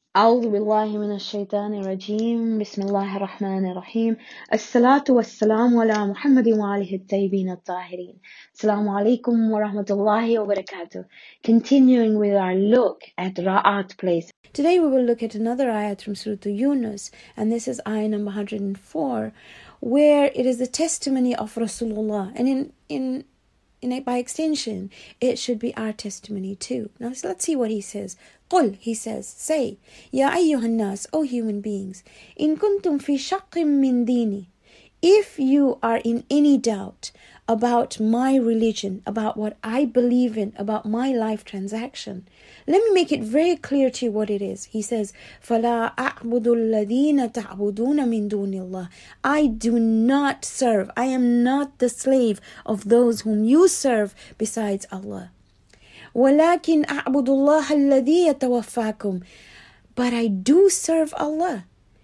أعوذ بالله من الشيطان الرجيم بسم الله الرحمن الرحيم الصلاة والسلام على محمد وآله الطيبين الطاهرين Assalamu alaikum wa rahmatullahi wa barakatuh. Continuing with our look at Ra'at place. Today we will look at another ayat from Surah Yunus, and this is ayah number 104, where it is the testimony of Rasulullah, and by extension, it should be our testimony too. Now let's see what he says. قل, he says, say, Ya ayyuhan nas, O human beings, in kuntum fi shaqqin min dini. If you are in any doubt about my religion, about what I believe in, about my life transaction, let me make it very clear to you what it is. He says, فَلَا أَعْبُدُ الَّذِينَ تَعْبُدُونَ مِن دُونِ اللَّهِ. I do not serve, I am not the slave of those whom you serve besides Allah. وَلَكِنْ أَعْبُدُ اللَّهَ الَّذِي يَتَوَفَّاكُمْ. But I do serve Allah,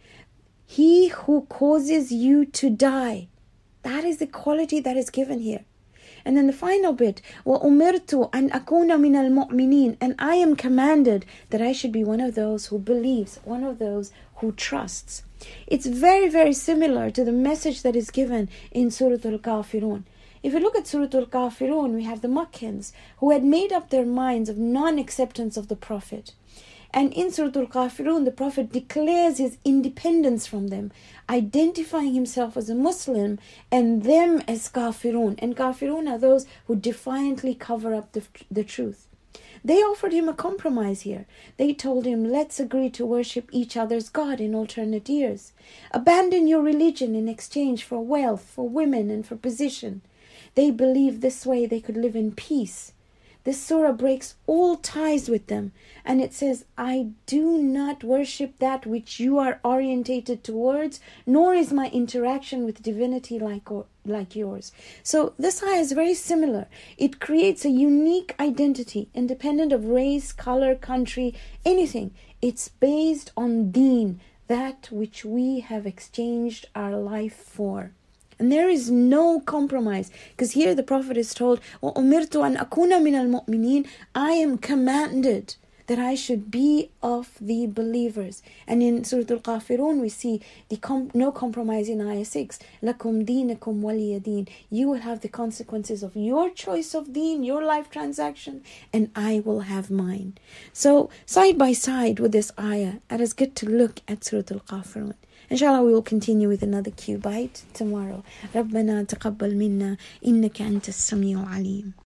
He who causes you to die. That is the quality that is given here. And then the final bit, وَأُمِرْتُ أَنْ أَكُونَ مِنَ الْمُؤْمِنِينَ. And I am commanded that I should be one of those who believes, one of those who trusts. It's very, very similar to the message that is given in Surah Al-Kafirun. If you look at Surah Al-Kafirun, we have the Makkans who had made up their minds of non-acceptance of the Prophet. And in Surah Al-Kafirun, the Prophet declares his independence from them, identifying himself as a Muslim and them as Kafirun. And Kafirun are those who defiantly cover up the truth. They offered him a compromise here. They told him, let's agree to worship each other's God in alternate years. Abandon your religion in exchange for wealth, for women, and for position. They believed this way they could live in peace. This surah breaks all ties with them, and it says, I do not worship that which you are orientated towards, nor is my interaction with divinity like yours. So this ayah is very similar. It creates a unique identity, independent of race, color, country, anything. It's based on deen, that which we have exchanged our life for. And there is no compromise, because here the Prophet is told, وَأُمِرْتُ أَنْ أَكُونَ مِنَ الْمُؤْمِنِينَ. I am commanded that I should be of the believers. And in Surah Al-Kafirun we see no compromise in ayah 6. لَكُمْ دِينَكُمْ وَلِيَ دِينَ. You will have the consequences of your choice of deen, your life transaction, and I will have mine. So side by side with this ayah, it is good to look at Surah Al-Kafirun. Inshallah, we will continue with another Q bite tomorrow. ربنا تقبل منا إنك أنت السميع العليم.